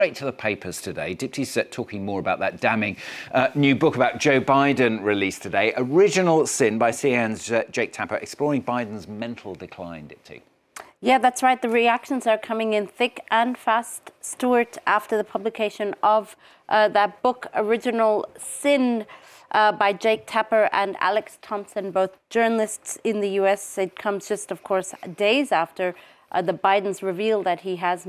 Straight to the papers today. Dipty's talking more about that damning new book about Joe Biden released today. Original Sin by CNN's Jake Tapper, exploring Biden's mental decline, Dipty. Yeah, that's right. The reactions are coming in thick and fast, Stuart, after the publication of that book, Original Sin, by Jake Tapper and Alex Thompson, both journalists in the U.S. It comes just, of course, days after the Bidens reveal that he has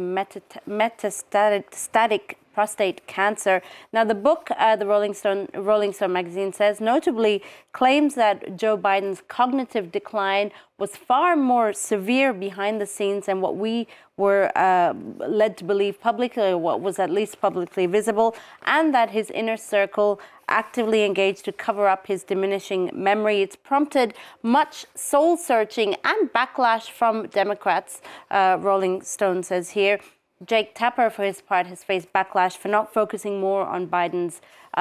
metastatic prostate cancer. Now, the book, the Rolling Stone magazine says, notably claims that Joe Biden's cognitive decline was far more severe behind the scenes than what we were led to believe publicly, or what was at least publicly visible, and that his inner circle actively engaged to cover up his diminishing memory. It's prompted much soul-searching and backlash from Democrats, Rolling Stone says here. Jake Tapper, for his part, has faced backlash for not focusing more on Biden's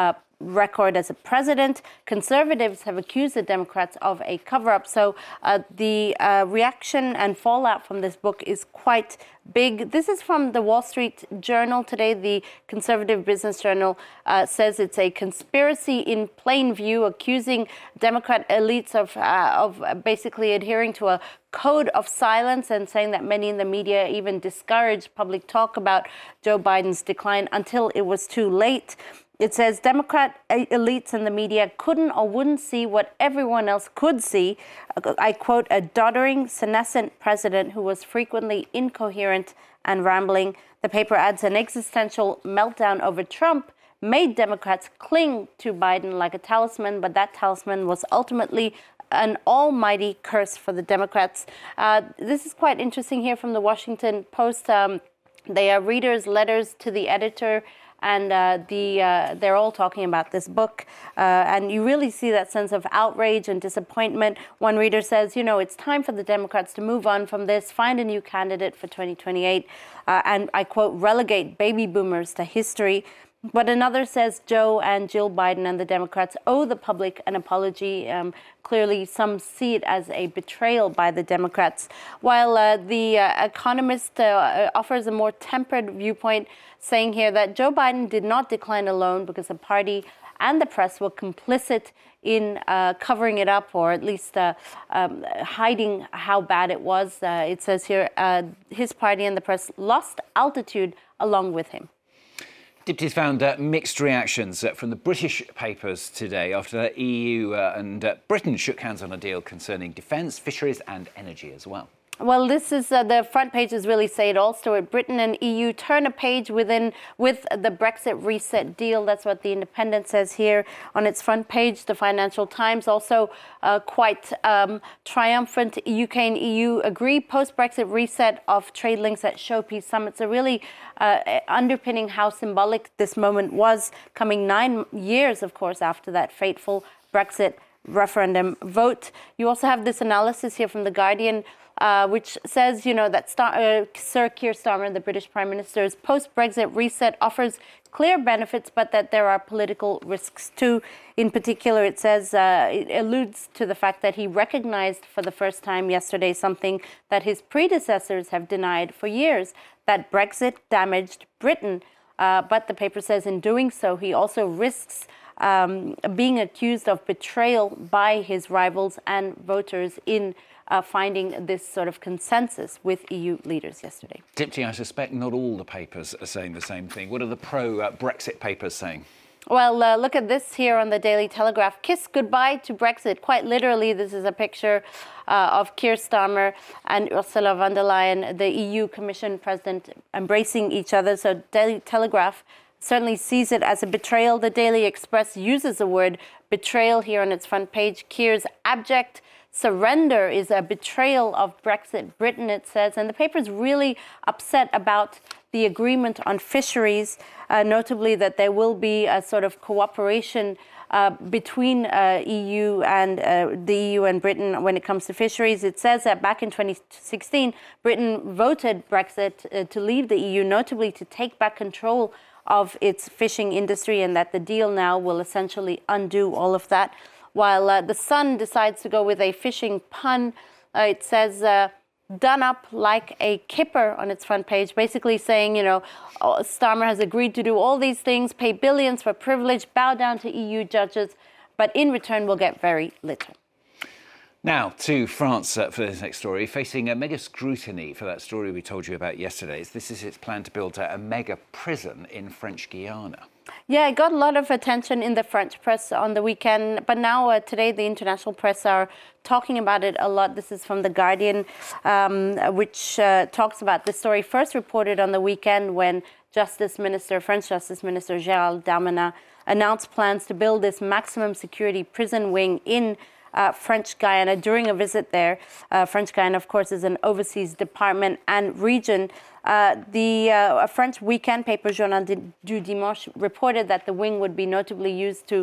record as a president. Conservatives have accused the Democrats of a cover-up. So the reaction and fallout from this book is quite big. This is from the Wall Street Journal today. The conservative business journal says it's a conspiracy in plain view, accusing Democrat elites of basically adhering to a code of silence, and saying that many in the media even discouraged public talk about Joe Biden's decline until it was too late. It says Democrat elites in the media couldn't or wouldn't see what everyone else could see. I quote, a doddering, senescent president who was frequently incoherent and rambling. The paper adds an existential meltdown over Trump made Democrats cling to Biden like a talisman, but that talisman was ultimately an almighty curse for the Democrats. This is quite interesting here from the Washington Post. They are readers' letters to the editor, and they're all talking about this book. And you really see that sense of outrage and disappointment. One reader says, you know, it's time for the Democrats to move on from this, find a new candidate for 2028, and I quote, relegate baby boomers to history. But another says Joe and Jill Biden and the Democrats owe the public an apology. Clearly, some see it as a betrayal by the Democrats. While the Economist offers a more tempered viewpoint, saying here that Joe Biden did not decline alone because the party and the press were complicit in covering it up, or at least hiding how bad it was. It says here his party and the press lost altitude along with him. Dipty's found mixed reactions from the British papers today after the EU and Britain shook hands on a deal concerning defence, fisheries and energy as well. Well, this is the front pages really say it all, Stuart. Britain and EU turn a page with the Brexit reset deal. That's what the Independent says here on its front page. The Financial Times also quite triumphant. UK and EU agree post-Brexit reset of trade links at Showpiece summits. So really underpinning how symbolic this moment was, coming 9 years, of course, after that fateful Brexit referendum vote. You also have this analysis here from The Guardian, which says, you know, that Sir Keir Starmer, the British Prime Minister's post-Brexit reset offers clear benefits, but that there are political risks too. In particular, it says, it alludes to the fact that he recognized for the first time yesterday something that his predecessors have denied for years, that Brexit damaged Britain. But the paper says in doing so, he also risks being accused of betrayal by his rivals and voters in finding this sort of consensus with EU leaders yesterday. Dipty, I suspect not all the papers are saying the same thing. What are the pro-Brexit papers saying? Well, look at this here on the Daily Telegraph. Kiss goodbye to Brexit. Quite literally, this is a picture of Keir Starmer and Ursula von der Leyen, the EU Commission President, embracing each other. So Daily Telegraph certainly sees it as a betrayal. The Daily Express uses the word betrayal here on its front page. Keir's abject surrender is a betrayal of Brexit Britain, it says. And the paper is really upset about the agreement on fisheries, notably that there will be a sort of cooperation between EU and the EU and Britain when it comes to fisheries. It says that back in 2016, Britain voted Brexit to leave the EU, notably to take back control of its fishing industry, and that the deal now will essentially undo all of that. While The Sun decides to go with a fishing pun, it says done up like a kipper on its front page, basically saying, Starmer has agreed to do all these things, pay billions for privilege, bow down to EU judges, but in return will get very little. Now to France for this next story, facing a mega scrutiny for that story we told you about yesterday. This is its plan to build a mega prison in French Guiana. Yeah, it got a lot of attention in the French press on the weekend, but now today the international press are talking about it a lot. This is from The Guardian, which talks about the story first reported on the weekend when French Justice Minister Gérald Darmanin announced plans to build this maximum security prison wing in French Guiana during a visit there. French Guiana, of course, is an overseas department and region. The French weekend paper Journal du Dimanche reported that the wing would be reportedly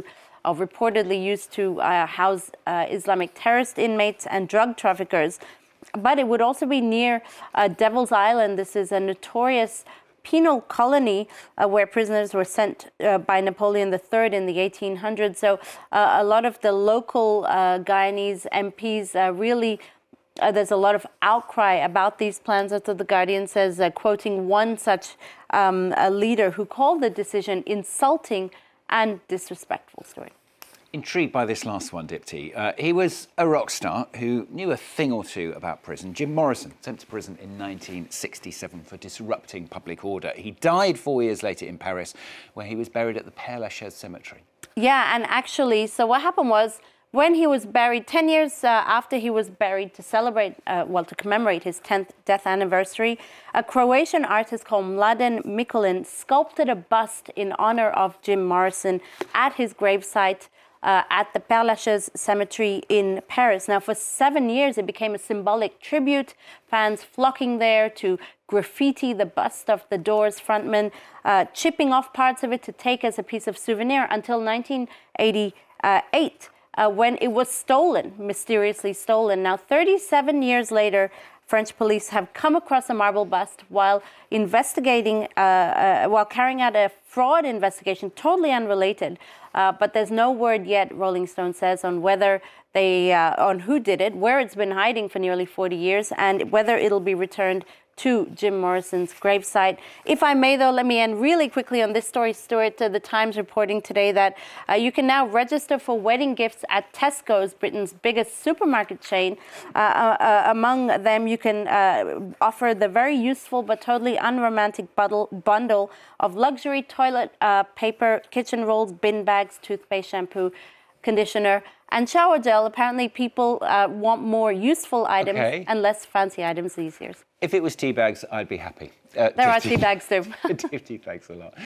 used to house Islamic terrorist inmates and drug traffickers. But it would also be near Devil's Island. This is a notorious penal colony where prisoners were sent by Napoleon III in the 1800s. So a lot of the local Guyanese MPs really, there's a lot of outcry about these plans. That's what The Guardian says, quoting one such a leader who called the decision insulting and disrespectful. Story. Intrigued by this last one, Dipti. He was a rock star who knew a thing or two about prison. Jim Morrison, sent to prison in 1967 for disrupting public order. He died 4 years later in Paris, where he was buried at the Père Lachaise cemetery. Yeah, and actually, so what happened was, when he was buried, 10 years after he was buried to to commemorate his 10th death anniversary, a Croatian artist called Mladen Mikulin sculpted a bust in honor of Jim Morrison at his gravesite at the Père Lachaise cemetery in Paris. Now, for 7 years, it became a symbolic tribute, fans flocking there to graffiti the bust of the Doors frontman, chipping off parts of it to take as a piece of souvenir until 1988. When it was stolen, mysteriously stolen. Now, 37 years later, French police have come across a marble bust while carrying out a fraud investigation, totally unrelated. But there's no word yet, Rolling Stone says, on whether on who did it, where it's been hiding for nearly 40 years, and whether it'll be returned to Jim Morrison's gravesite. If I may, though, let me end really quickly on this story. Stuart, The Times reporting today that you can now register for wedding gifts at Tesco's, Britain's biggest supermarket chain. Among them, you can offer the very useful but totally unromantic bundle of luxury toilet paper, kitchen rolls, bin bags, toothpaste, shampoo, conditioner, and shower gel. Apparently, people want more useful items and less fancy items these years. If it was tea bags, I'd be happy. There are tea bags too. Tea bags a lot.